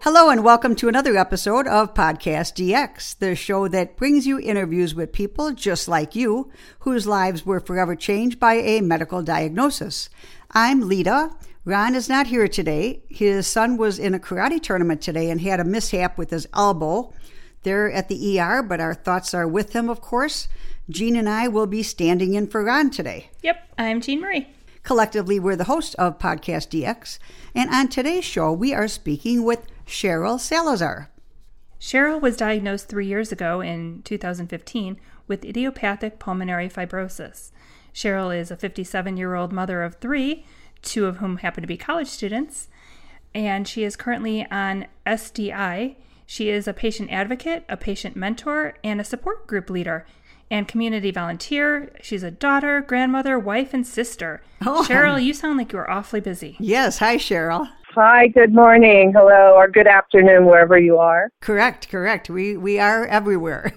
Hello and welcome to another episode of Podcast DX, the show that brings you interviews with people just like you, whose lives were forever changed by a medical diagnosis. I'm Lita. Ron is not here today. His son was in a karate tournament today and had a mishap with his elbow. They're at the ER, but our thoughts are with him, of course. Jean and I will be standing in for Ron today. Yep, I'm Jean Marie. Collectively, we're the host of Podcast DX, and on today's show, we are speaking with Cheryl Salazar. Cheryl was diagnosed 3 years ago in 2015 with idiopathic pulmonary fibrosis. Cheryl is a 57-year-old mother of three, two of whom happen to be college students, and she is currently on SDI. She is a patient advocate, a patient mentor, and a support group leader, and community volunteer. She's a daughter, grandmother, wife, and sister. Oh. Cheryl, you sound like you're awfully busy. Yes. Hi, Cheryl. Hi, good morning, hello, or good afternoon, wherever you are. Correct. We are everywhere.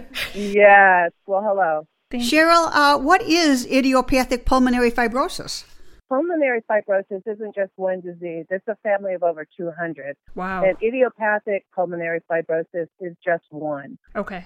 Yes, well, hello. Cheryl, what is idiopathic pulmonary fibrosis? Pulmonary fibrosis isn't just one disease. It's a family of over 200. Wow. And idiopathic pulmonary fibrosis is just one. Okay.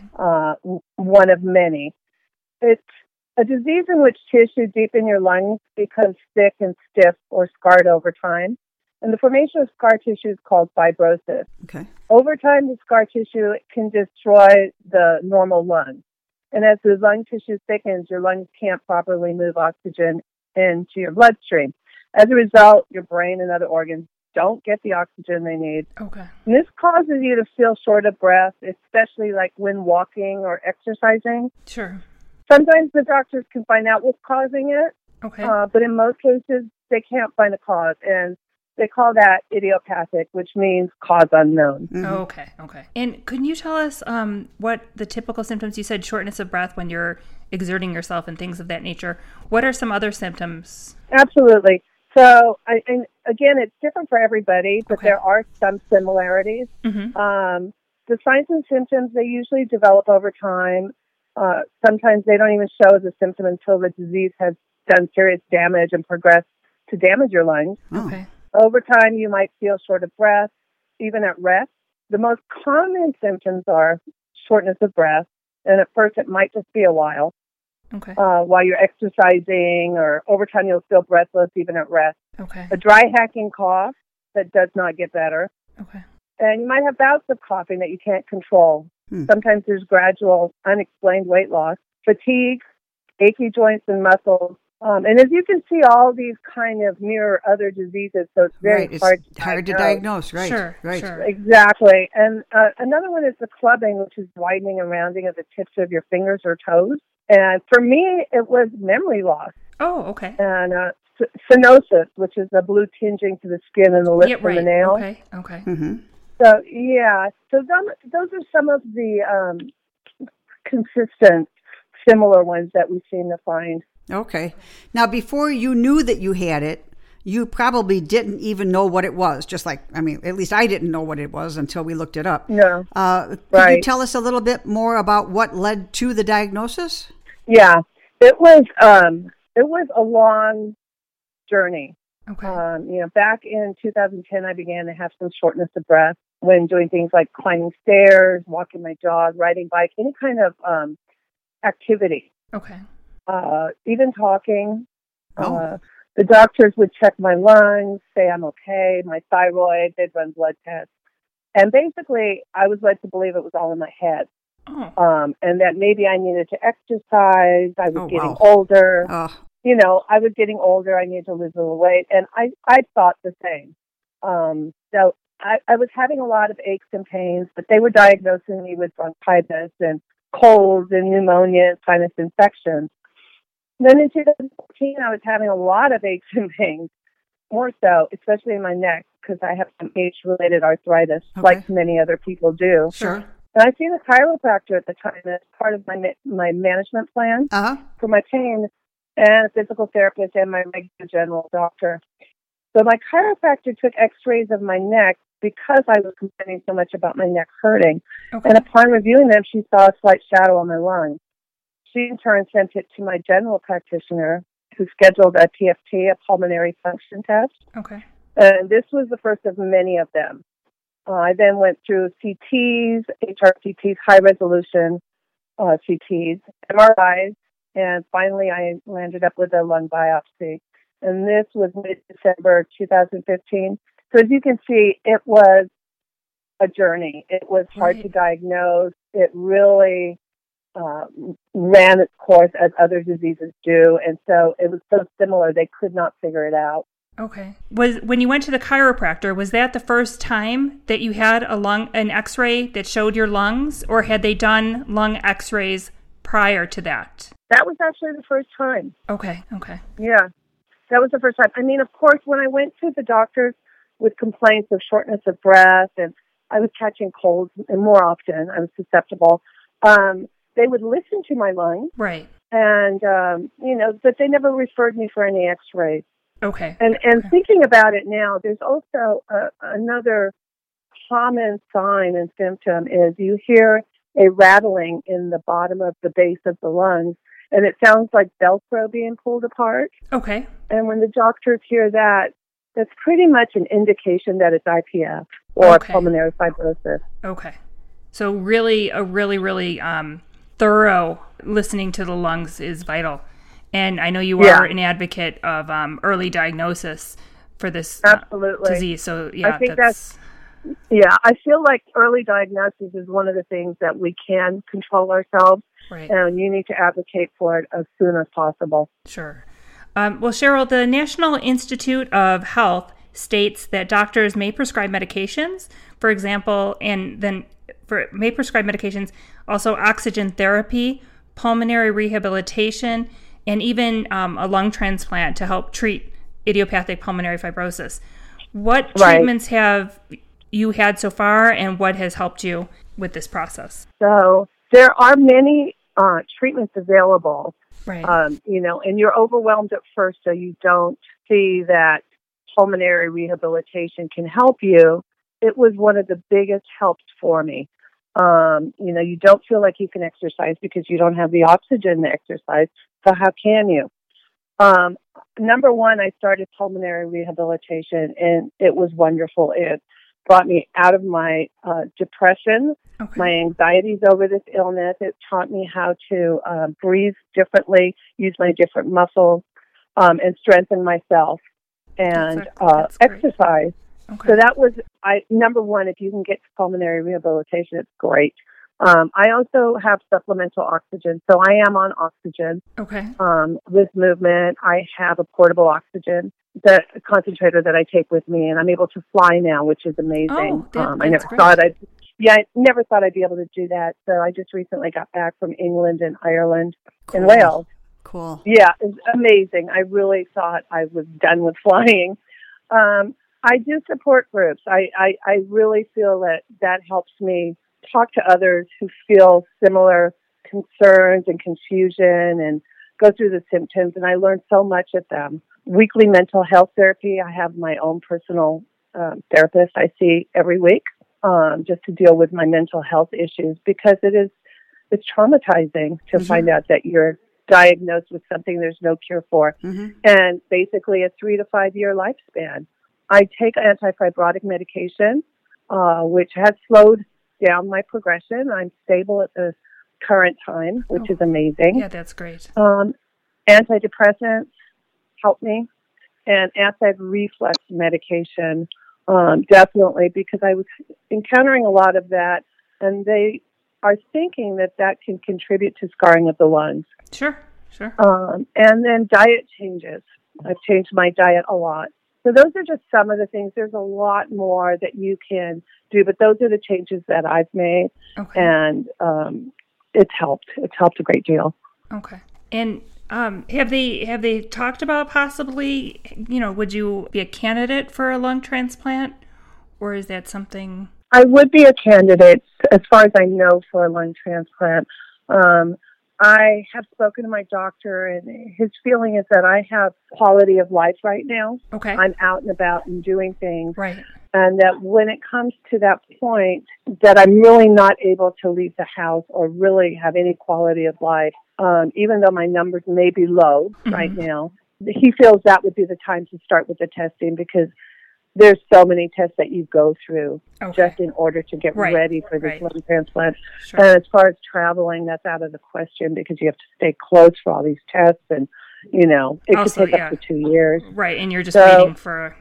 One of many. It's a disease in which tissue deep in your lungs becomes thick and stiff or scarred over time. And the formation of scar tissue is called fibrosis. Okay. Over time, the scar tissue can destroy the normal lung. And as the lung tissue thickens, your lungs can't properly move oxygen into your bloodstream. As a result, your brain and other organs don't get the oxygen they need. Okay. And this causes you to feel short of breath, especially like when walking or exercising. Sure. Sometimes the doctors can find out what's causing it. Okay. But in most cases, they can't find a cause. And they call that idiopathic, which means cause unknown. Mm-hmm. Okay. And couldn't you tell us what the typical symptoms? You said shortness of breath when you're exerting yourself and things of that nature. What are some other symptoms? Absolutely. So, and again, it's different for everybody, but there are some similarities. Mm-hmm. The signs and symptoms, they usually develop over time. Sometimes they don't even show as a symptom until the disease has done serious damage and progressed to damage your lungs. Okay. Over time, you might feel short of breath, even at rest. The most common symptoms are shortness of breath, and at first it might just be a while. Okay. While you're exercising, or over time you'll feel breathless even at rest. Okay. A dry hacking cough that does not get better. Okay. And you might have bouts of coughing that you can't control. Sometimes there's gradual, unexplained weight loss, fatigue, achy joints and muscles. And as you can see, all these kind of mirror other diseases, so it's very hard to diagnose. Right. Sure. Exactly. And another one is the clubbing, which is widening and rounding of the tips of your fingers or toes. And for me, it was memory loss. Oh, okay. And cyanosis, which is the blue tinging to the skin and the lips and the nails. Okay. Mm-hmm. So, yeah. So those are some of the consistent, similar ones that we seem to find. Okay. Now, before you knew that you had it, you probably didn't even know what it was. Just like, at least I didn't know what it was until we looked it up. No. Could you tell us a little bit more about what led to the diagnosis? Yeah. It was a long journey. Okay. Back in 2010, I began to have some shortness of breath when doing things like climbing stairs, walking my dog, riding bike, any kind of activity. Okay. Even talking. The doctors would check my lungs, say I'm okay, my thyroid, they'd run blood tests. And basically, I was led to believe it was all in my head. Oh. And that maybe I needed to exercise. I was getting older. I was getting older. I needed to lose a little weight. And I thought the same. So I was having a lot of aches and pains, but they were diagnosing me with bronchitis and colds and pneumonia and sinus infections. Then in 2014, I was having a lot of aches and pains, more so, especially in my neck, because I have some age-related arthritis, like many other people do. Sure. And I seen a chiropractor at the time as part of my management plan for my pain, and a physical therapist and my regular general doctor. So my chiropractor took x-rays of my neck because I was complaining so much about my neck hurting. Okay. And upon reviewing them, she saw a slight shadow on my lung. She, in turn, sent it to my general practitioner, who scheduled a PFT, a pulmonary function test. Okay. And this was the first of many of them. I then went through CTs, HRCTs, high resolution CTs, MRIs, and finally I landed up with a lung biopsy. And this was mid-December 2015. So as you can see, it was a journey. It was hard to diagnose. It really ran its course as other diseases do. And so it was so similar, they could not figure it out. Okay. When you went to the chiropractor, was that the first time that you had an X-ray that showed your lungs, or had they done lung X-rays prior to that? That was actually the first time. Okay. Yeah, that was the first time. I mean, of course, when I went to the doctors with complaints of shortness of breath, and I was catching colds, and more often I was susceptible, they would listen to my lungs. Right. And, but they never referred me for any X-rays. Okay. And thinking about it now, there's also another common sign and symptom is you hear a rattling in the bottom of the base of the lungs, and it sounds like Velcro being pulled apart. Okay. And when the doctors hear that, that's pretty much an indication that it's IPF or pulmonary fibrosis. Okay. So really, a really thorough listening to the lungs is vital. And I know you are an advocate of early diagnosis for this disease. So, I think I feel like early diagnosis is one of the things that we can control ourselves. Right. And you need to advocate for it as soon as possible. Sure. Well, Cheryl, the National Institute of Health states that doctors may prescribe medications, for example, may prescribe medications, also oxygen therapy, pulmonary rehabilitation, and even a lung transplant to help treat idiopathic pulmonary fibrosis. What treatments have you had so far, and what has helped you with this process? So there are many treatments available, right? And you're overwhelmed at first, so you don't see that pulmonary rehabilitation can help you. It was one of the biggest helps for me. You don't feel like you can exercise because you don't have the oxygen to exercise. So how can you? Number one, I started pulmonary rehabilitation, and it was wonderful. It brought me out of my depression, my anxieties over this illness. It taught me how to breathe differently, use my different muscles, and strengthen myself, and exercise. Okay. So that was number one. If you can get to pulmonary rehabilitation, it's great. I also have supplemental oxygen, so I am on oxygen. Okay. With movement, I have a portable oxygen, the concentrator that I take with me, and I'm able to fly now, which is amazing. I never thought I'd be able to do that. So I just recently got back from England and Ireland and Wales. Cool. Yeah, it's amazing. I really thought I was done with flying. I do support groups. I really feel that helps me talk to others who feel similar concerns and confusion and go through the symptoms, and I learned so much at them. Weekly mental health therapy. I have my own personal therapist I see every week just to deal with my mental health issues, because it's traumatizing to find out that you're diagnosed with something there's no cure for, and basically a 3 to 5 year lifespan. I take antifibrotic medication, which has slowed down my progression. I'm stable at the current time, which is amazing. Yeah, that's great. Antidepressants help me, and acid reflux medication, definitely, because I was encountering a lot of that, and they are thinking that can contribute to scarring of the lungs. Sure. And then diet changes. I've changed my diet a lot. So those are just some of the things. There's a lot more that you can do, but those are the changes that I've made, and it's helped. It's helped a great deal. Okay. And have they talked about possibly, would you be a candidate for a lung transplant, or is that something? I would be a candidate, as far as I know, for a lung transplant. I have spoken to my doctor, and his feeling is that I have quality of life right now. Okay. I'm out and about and doing things. Right. And that when it comes to that point, that I'm really not able to leave the house or really have any quality of life, even though my numbers may be low right now. He feels that would be the time to start with the testing, because there's so many tests that you go through just in order to get ready for this lung transplant. Sure. And as far as traveling, that's out of the question because you have to stay close for all these tests, and it could take up to 2 years. Right, and you're just waiting for.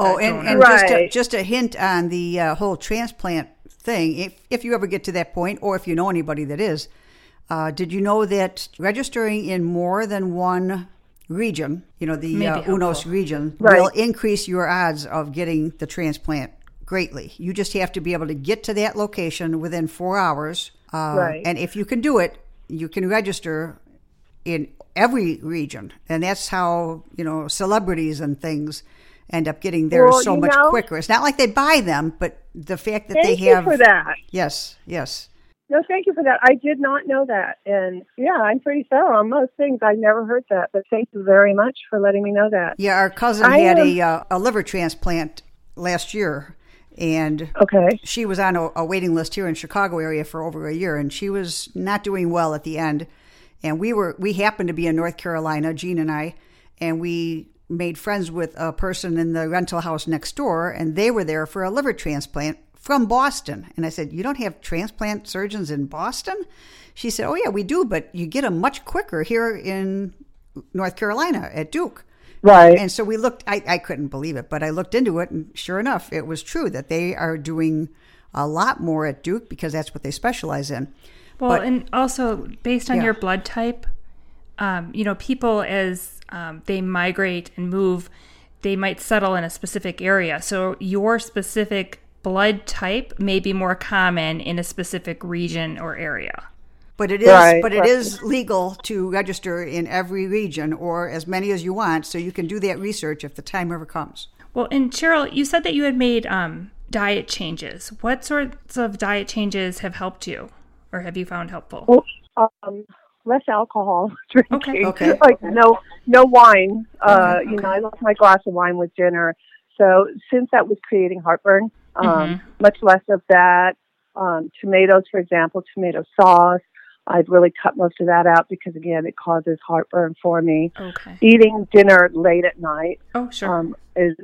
And just a hint on the whole transplant thing. If you ever get to that point, or if you know anybody that is, did you know that registering in more than one region, the UNOS region, will increase your odds of getting the transplant greatly. You just have to be able to get to that location within 4 hours. And if you can do it, you can register in every region. And that's how, celebrities and things end up getting there so much quicker. It's not like they buy them, but the fact that they have... Thank you for that. Yes. No, thank you for that. I did not know that. And I'm pretty thorough on most things. I never heard that. But thank you very much for letting me know that. Yeah, our cousin had a liver transplant last year. And she was on a waiting list here in Chicago area for over a year. And she was not doing well at the end. And we happened to be in North Carolina, Jean and I, and we made friends with a person in the rental house next door. And they were there for a liver transplant from Boston. And I said, you don't have transplant surgeons in Boston? She said, oh, yeah, we do, but you get them much quicker here in North Carolina at Duke. Right. And so we looked, I couldn't believe it, but I looked into it, and sure enough, it was true that they are doing a lot more at Duke because that's what they specialize in. Well, and also based on your blood type, people as they migrate and move, they might settle in a specific area. So your specific blood type may be more common in a specific region or area. But it is legal to register in every region or as many as you want, so you can do that research if the time ever comes. Well, and Cheryl, you said that you had made diet changes. What sorts of diet changes have helped you or have you found helpful? Well, less alcohol drinking. Okay. Like no wine. I love my glass of wine with dinner. So since that was creating heartburn, much less of that. Tomatoes, for example, tomato sauce. I've really cut most of that out because, again, it causes heartburn for me. Okay. Eating dinner late at night is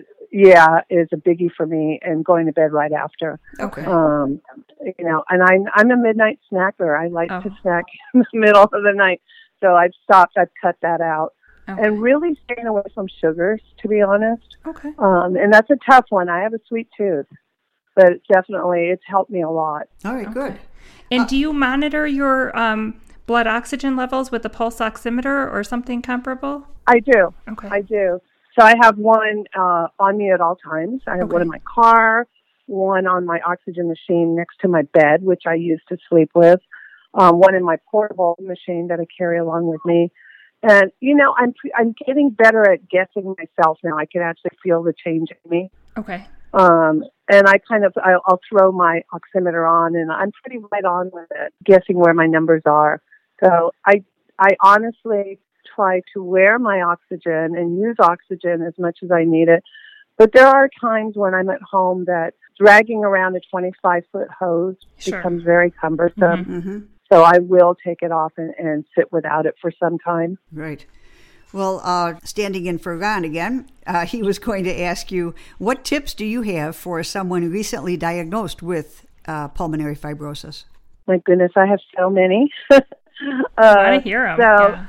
a biggie for me, and going to bed right after. Okay. And I'm a midnight snacker. I like to snack in the middle of the night. So I've cut that out. Okay. And really staying away from sugars, to be honest. Okay. And that's a tough one. I have a sweet tooth, but it's helped me a lot. All right, good. And do you monitor your blood oxygen levels with a pulse oximeter or something comparable? I do. Okay. I do. So I have one on me at all times. I have one in my car, one on my oxygen machine next to my bed, which I use to sleep with, one in my portable machine that I carry along with me. And, I'm getting better at guessing myself now. I can actually feel the change in me. Okay. And I'll throw my oximeter on, and I'm pretty right on with it, guessing where my numbers are. So I honestly try to wear my oxygen and use oxygen as much as I need it. But there are times when I'm at home that dragging around a 25-foot hose becomes very cumbersome. Mm-hmm. So I will take it off and sit without it for some time. Right. Well, standing in for Ron again, he was going to ask you, what tips do you have for someone recently diagnosed with pulmonary fibrosis? My goodness, I have so many. I want to hear them.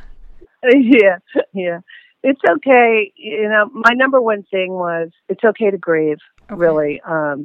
Yeah. It's okay. My number one thing was it's okay to grieve, really.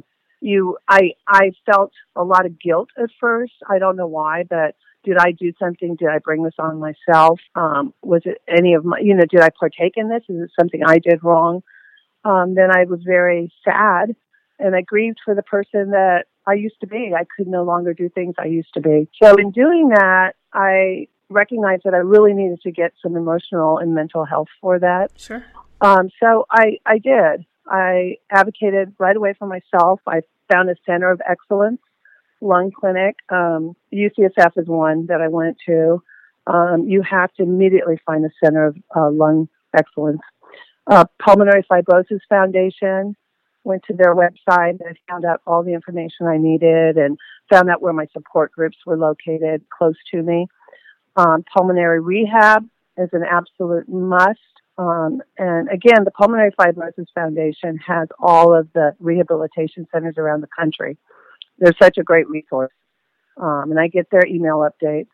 I felt a lot of guilt at first. I don't know why, but did I do something? Did I bring this on myself? Was it any of my, did I partake in this? Is it something I did wrong? Then I was very sad, and I grieved for the person that I used to be. I could no longer do things I used to be. So in doing that, I recognized that I really needed to get some emotional and mental health for that. Sure. So I did. I advocated right away for myself. I found a center of excellence, lung clinic. UCSF is one that I went to. You have to immediately find a center of lung excellence. Pulmonary Fibrosis Foundation, went to their website and found out all the information I needed and found out where my support groups were located close to me. Pulmonary rehab is an absolute must And again, the Pulmonary Fibrosis Foundation has all of the rehabilitation centers around the country. They're such a great resource. And I get their email updates.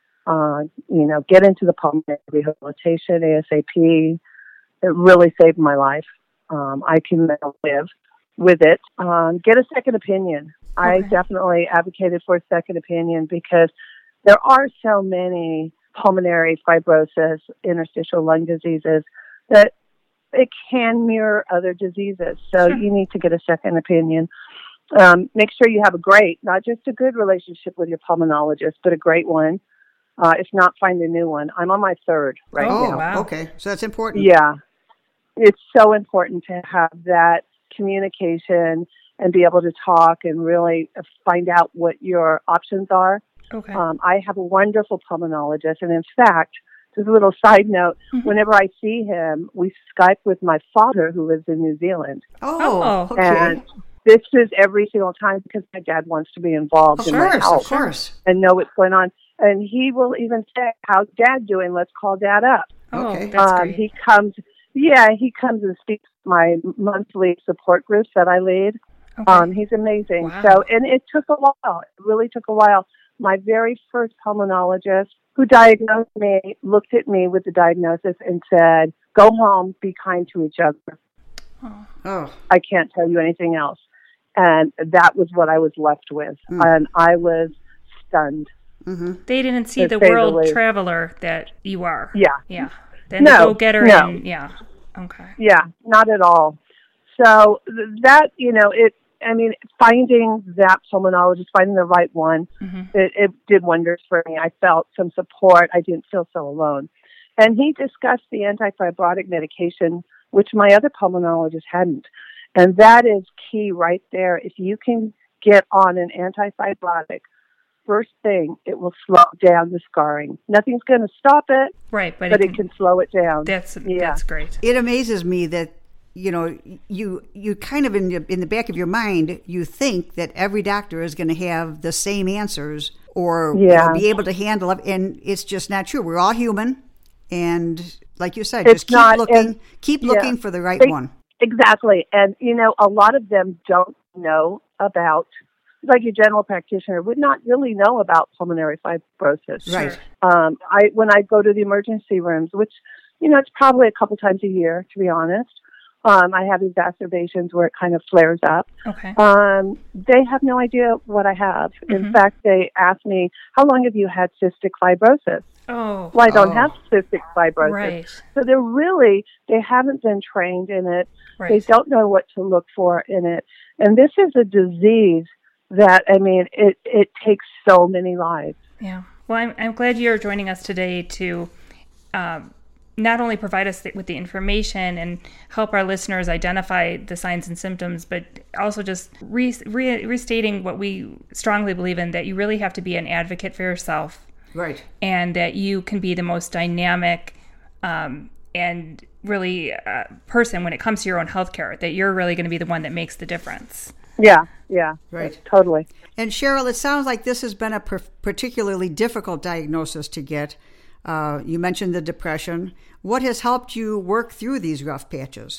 Get into the pulmonary rehabilitation ASAP. It really saved my life. I can now live with it. Get a second opinion. Okay. I definitely advocated for a second opinion because there are so many pulmonary fibrosis, interstitial lung diseases that it can mirror other diseases. So you need to get a second opinion. Make sure you have not just a good relationship with your pulmonologist, but a great one. If not, find a new one. I'm on my third right now. Oh, wow. Okay. So that's important. Yeah. It's so important to have that communication and be able to talk and really find out what your options are. Okay. I have a wonderful pulmonologist, and in fact, just a little side note, whenever I see him, we Skype with my father who lives in New Zealand. Oh, okay. And this is every single time because my dad wants to be involved in my health. Of course. And know what's going on. And he will even say, "How's Dad doing? Let's call Dad up." Okay. That's great. He comes and speaks to my monthly support groups that I lead. Okay. He's amazing. Wow. So, and it took a while. It really took a while. My very first pulmonologist who diagnosed me looked at me with the diagnosis and said, "Go home, be kind to each other." Oh. I can't tell you anything else. And that was what I was left with. And I was stunned. Mm-hmm. They didn't see the world traveler that you are. Yeah. Yeah. Then the go-getter. No. And, yeah. Okay. Yeah, not at all. So that, finding that pulmonologist, finding the right one, it did wonders for me. I felt some support. I didn't feel so alone. And he discussed the antifibrotic medication, which my other pulmonologist hadn't. And that is key right there. If you can get on an antifibrotic, first thing, it will slow down the scarring. Nothing's going to stop it, right? But it can slow it down. That's great. It amazes me that you kind of in the back of your mind you think that every doctor is going to have the same answers or be able to handle it, and it's just not true. We're all human, and like you said, just keep looking for the right one. Exactly. And, a lot of them don't know about, like your general practitioner would not really know about pulmonary fibrosis. Right. When I go to the emergency rooms, which, it's probably a couple times a year, to be honest, I have exacerbations where it kind of flares up. Okay. They have no idea what I have. In fact, they ask me, "How long have you had cystic fibrosis?" Oh. Well, I don't have cystic fibrosis. Right. So they haven't been trained in it. Right. They don't know what to look for in it. And this is a disease that, it takes so many lives. Yeah. Well, I'm glad you're joining us today to not only provide us with the information and help our listeners identify the signs and symptoms, but also just restating what we strongly believe in, that you really have to be an advocate for yourself. Right. And that you can be the most dynamic and really person when it comes to your own healthcare, that you're really going to be the one that makes the difference. Yeah, right, totally. And Cheryl, it sounds like this has been a particularly difficult diagnosis to get. You mentioned the depression. What has helped you work through these rough patches?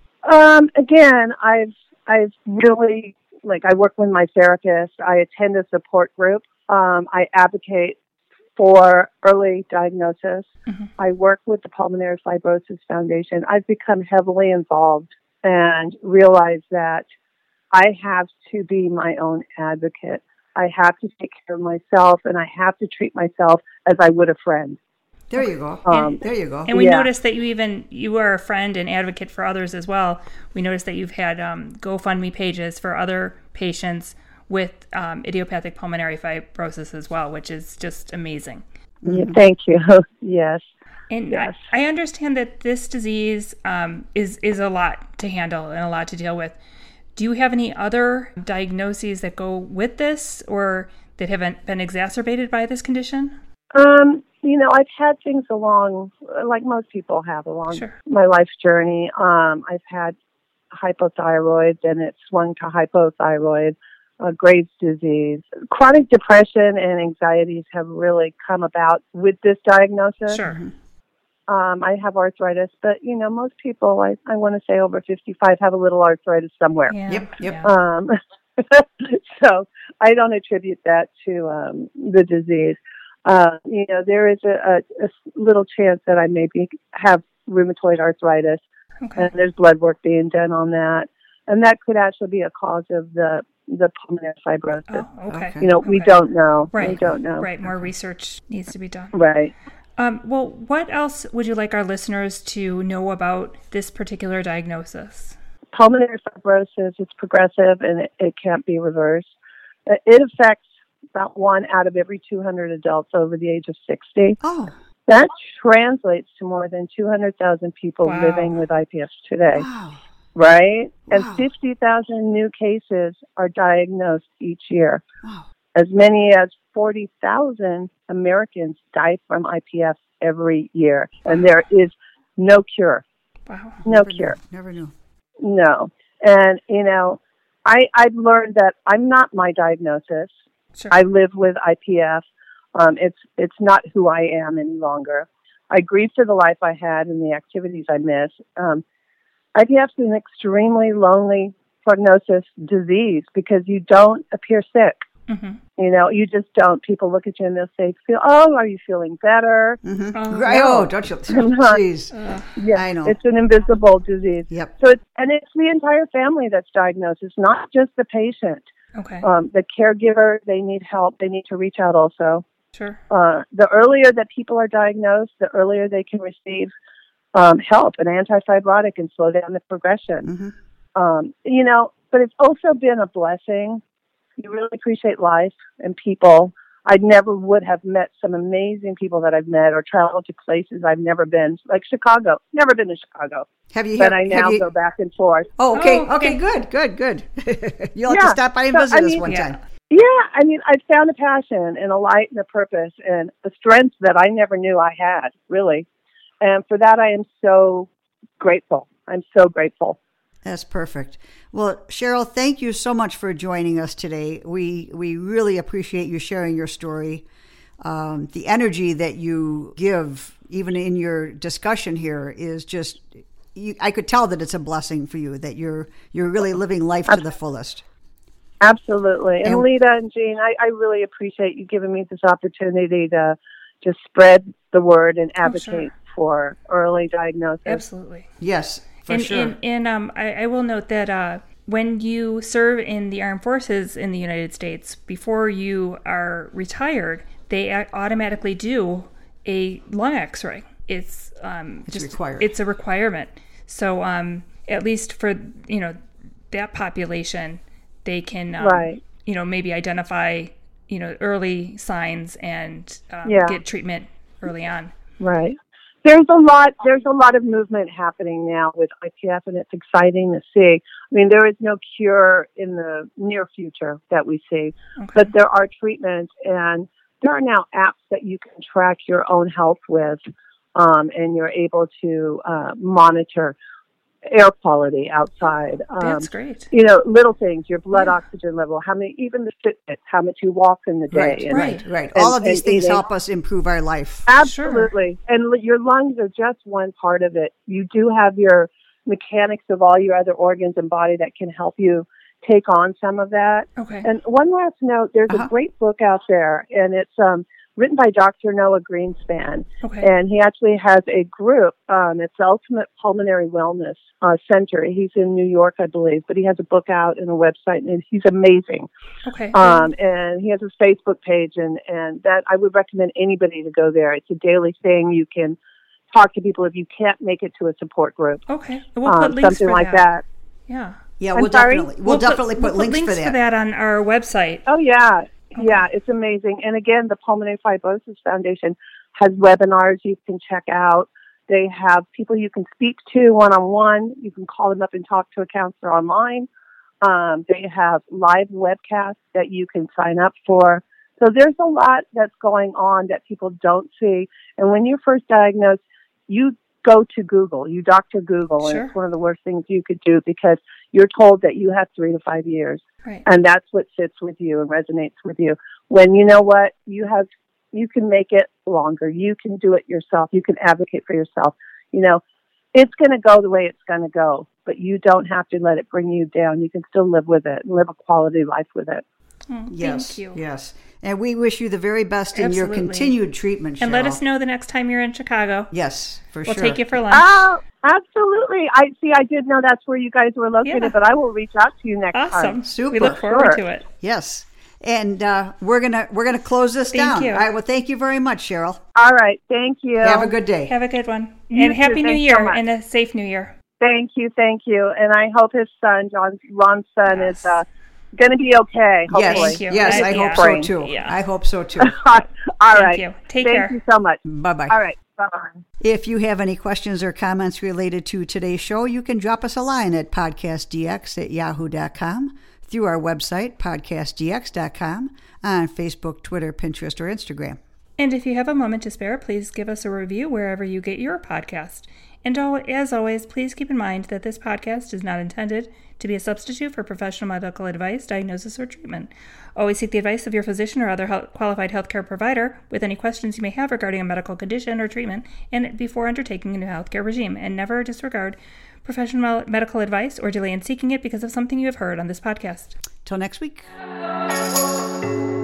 Again, I've really, I work with my therapist. I attend a support group. I advocate for early diagnosis. I work with the Pulmonary Fibrosis Foundation. I've become heavily involved and realized that I have to be my own advocate. I have to take care of myself, and I have to treat myself as I would a friend. There you go. There you go. And we noticed that you are a friend and advocate for others as well. We noticed that you've had GoFundMe pages for other patients with idiopathic pulmonary fibrosis as well, which is just amazing. Yeah, thank you. Yes. And yes. I understand that this disease is a lot to handle and a lot to deal with. Do you have any other diagnoses that go with this or that haven't been exacerbated by this condition? I've had things along, like most people have along Sure. my life's journey. I've had hypothyroid, then it swung to hypothyroid, Graves' disease. Chronic depression and anxieties have really come about with this diagnosis. Sure. I have arthritis, but most people, I want to say over 55, have a little arthritis somewhere. Yeah. Yep. So I don't attribute that to the disease. There is a little chance that I maybe have rheumatoid arthritis, and there's blood work being done on that, and that could actually be a cause of the pulmonary fibrosis. Oh, okay. We don't know. Right. We don't know. Right. More research needs to be done. Right. Well, what else would you like our listeners to know about this particular diagnosis? Pulmonary fibrosis is progressive, and it can't be reversed. It affects about 1 out of every 200 adults over the age of 60. Oh. That translates to more than 200,000 people living with IPF today. Wow. Right? Wow. And 50,000 new cases are diagnosed each year. Wow. As many as 40,000 Americans die from IPF every year. And there is no cure. Wow. No cure. Never knew. No. And, I've learned that I'm not my diagnosis. Sure. I live with IPF. It's not who I am any longer. I grieve for the life I had and the activities I miss. IPF is an extremely lonely prognosis disease because you don't appear sick. Mm-hmm. You just don't. People look at you and they'll say, are you feeling better? Mm-hmm. No. Don't you? Jeez. Yeah, I know. It's an invisible disease. Yep. So it's the entire family that's diagnosed. It's not just the patient. Okay. The caregiver, they need help. They need to reach out also. Sure. The earlier that people are diagnosed, the earlier they can receive help, an antifibrotic, and slow down the progression. Mm-hmm. But it's also been a blessing. You really appreciate life and people. I never would have met some amazing people that I've met or traveled to places I've never been, like Chicago. Never been to Chicago. Have you? But I now go back and forth. Oh, okay. Oh, okay. Good. You'll have to stop by and visit us one time. Yeah, I found a passion and a light and a purpose and a strength that I never knew I had, really. And for that, I am so grateful. I'm so grateful. That's perfect. Well, Cheryl, thank you so much for joining us today. We really appreciate you sharing your story. The energy that you give, even in your discussion here, is just, I could tell that it's a blessing for you, that you're really living life to the fullest. Absolutely. And Lita and Jean, I really appreciate you giving me this opportunity to just spread the word and advocate for early diagnosis. Absolutely. Yes, for sure. And I will note that when you serve in the armed forces in the United States, before you are retired, they automatically do a lung X-ray. It's required. It's a requirement. So at least for that population, they can maybe identify early signs and get treatment early on. Right. There's a lot of movement happening now with IPF, and it's exciting to see. I mean, there is no cure in the near future that we see, but there are treatments, and there are now apps that you can track your own health with, and you're able to monitor air quality outside. That's great. Little things, your blood oxygen level, even the Fitbit, how much you walk in the day. Right. All of these things help us improve our life. Absolutely. Sure. And your lungs are just one part of it. You do have your mechanics of all your other organs and body that can help you take on some of that. Okay. And one last note, there's a great book out there, and it's written by Dr. Noah Greenspan. Okay. And he actually has a group. It's the Ultimate Pulmonary Wellness Center. He's in New York, I believe, but he has a book out and a website, and he's amazing. Okay. And he has a Facebook page, and that I would recommend anybody to go there. It's a daily thing. You can talk to people if you can't make it to a support group. Okay. We'll put links something for like that. Yeah. Yeah, we'll definitely put links for that. that on our website. Oh, yeah. Okay. Yeah, it's amazing. And again, the Pulmonary Fibrosis Foundation has webinars you can check out. They have people you can speak to one-on-one. You can call them up and talk to a counselor online. They have live webcasts that you can sign up for. So there's a lot that's going on that people don't see. And when you're first diagnosed, you go to Google. You doctor Google. Sure. And it's one of the worst things you could do because you're told that you have 3 to 5 years. Right. And that's what sits with you and resonates with you. When you know what, you can make it longer. You can do it yourself. You can advocate for yourself. You know, it's going to go the way it's going to go, but you don't have to let it bring you down. You can still live with it and live a quality life with it. Oh, yes, thank you. Yes. And we wish you the very best in your continued treatment, Cheryl. And let us know the next time you're in Chicago. Yes, for sure. We'll take you for lunch. Oh, absolutely. I did know that's where you guys were located, but I will reach out to you next time. Awesome. Super. We look forward to it. Yes. And we're gonna close this down. Thank you. All right. Well, thank you very much, Cheryl. All right. Thank you. Have a good day. Have a good one. And Happy New Year and a safe New Year. Thank you. And I hope his son, Ron's son, is going to be okay. Hopefully. Yes, I hope so too. Yeah. I hope so too. All right. Thank you. Take care. Thank you so much. Bye-bye. All right. Bye-bye. If you have any questions or comments related to today's show, you can drop us a line at podcastdx@yahoo.com, through our website, podcastdx.com, on Facebook, Twitter, Pinterest, or Instagram. And if you have a moment to spare, please give us a review wherever you get your podcast. And as always, please keep in mind that this podcast is not intended to be a substitute for professional medical advice, diagnosis, or treatment. Always seek the advice of your physician or other qualified healthcare provider with any questions you may have regarding a medical condition or treatment and before undertaking a new healthcare regime. And never disregard professional medical advice or delay in seeking it because of something you have heard on this podcast. Till next week.